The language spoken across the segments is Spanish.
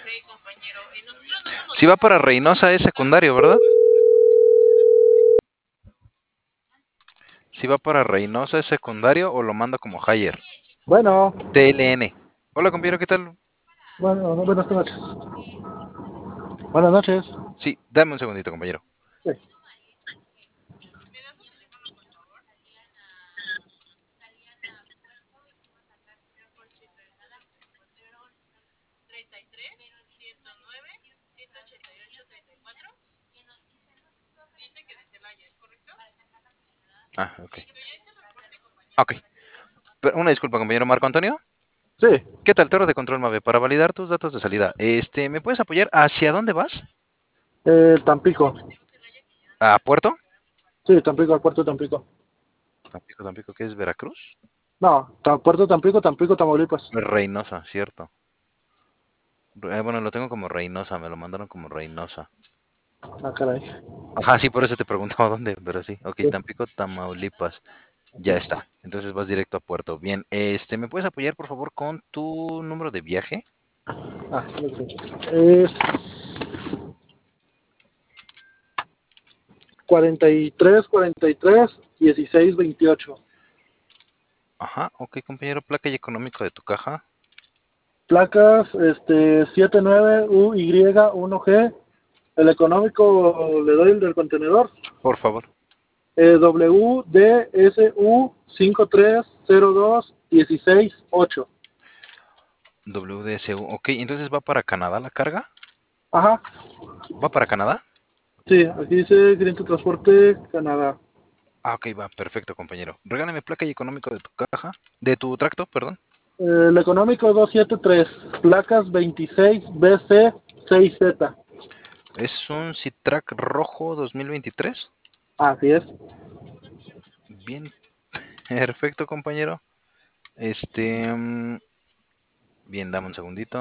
Si va para Reynosa es secundario, ¿verdad? Si va para Reynosa es secundario o lo manda como higher. Bueno, TLN. Hola, compañero, ¿qué tal? bueno, buenas noches. Buenas noches. Sí, dame un segundito, compañero. Sí. Ah, ok. Ok. Una disculpa, compañero Marco Antonio. Sí, ¿Qué tal, Torre de Control Mave? Para validar tus datos de salida, ¿me puedes apoyar? ¿Hacia dónde vas? Tampico. ¿A Puerto? Sí, Tampico, al puerto de Tampico. Tampico, Tampico, ¿qué es Veracruz? No, puerto de Tampico, Tampico, Tamaulipas. Reynosa, cierto. Bueno, lo tengo como Reynosa, me lo mandaron como Reynosa. Ah, caray. Ajá, sí, por eso te preguntaba dónde, pero sí. Ok, Sí, Tampico, Tamaulipas. así Ya es. está. Entonces vas directo a Puerto. Bien, ¿me puedes apoyar, por favor, con tu número de viaje? Claro que sí. Es 43, Ajá, ok, compañero, placa y económico de tu caja. Placas, 79UY1G. El económico le doy el del contenedor. Por favor. WDSU 5302 168. WDSU. Ok, entonces va para Canadá la carga. Ajá, ¿Va para Canadá? sí, aquí dice Cliente Transporte Canadá. Ah, ok, va, perfecto, compañero. Regálame placa y económico de tu caja. De tu tracto, perdón. El económico 273, placas 26BC6Z. Es un Citrac rojo 2023. Así es. Bien, perfecto, compañero. Este, mm, bien, dame un segundito.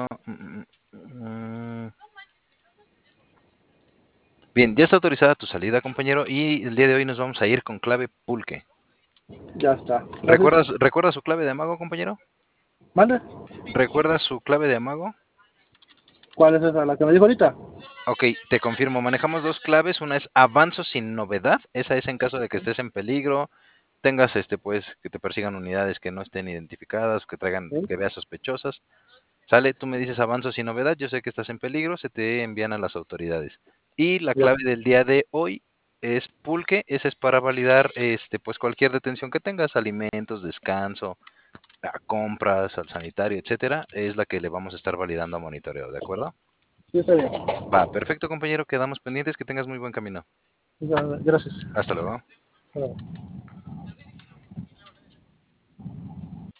Bien, ya está autorizada tu salida, compañero, y el día de hoy nos vamos a ir con clave pulque. Ya está. Gracias. ¿Recuerdas su clave de amago, compañero? ¿Mande? ¿Recuerdas su clave de amago? ¿Cuál es esa? ¿La que me dijo ahorita? Ok, te confirmo, manejamos dos claves, una es avanzo sin novedad, esa es en caso de que estés en peligro, tengas pues que te persigan unidades que no estén identificadas, que traigan, Sí. que veas sospechosas. Sale, tú me dices avanzo sin novedad, yo sé que estás en peligro, se te envían a las autoridades. Y la Ya. clave del día de hoy es pulque, esa es para validar pues cualquier detención que tengas, alimentos, descanso, a compras, al sanitario, etcétera, es la que le vamos a estar validando a monitoreo, ¿de acuerdo? Sí, está bien. Va, perfecto, compañero, quedamos pendientes, que tengas muy buen camino. Ya, gracias. Hasta luego. Hasta luego.